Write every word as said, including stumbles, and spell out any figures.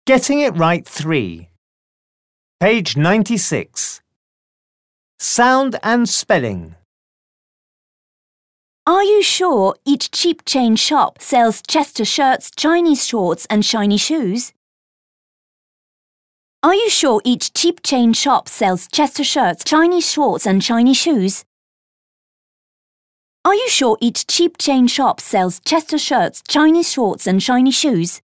Getting it right three. Page ninety-six. Sound and spelling. Are you sure each cheap chain shop sells Chester shirts, Chinese shorts and shiny shoes? Are you sure each cheap chain shop sells Chester shirts, Chinese shorts and shiny shoes? Are you sure each cheap chain shop sells Chester shirts, Chinese shorts and shiny shoes?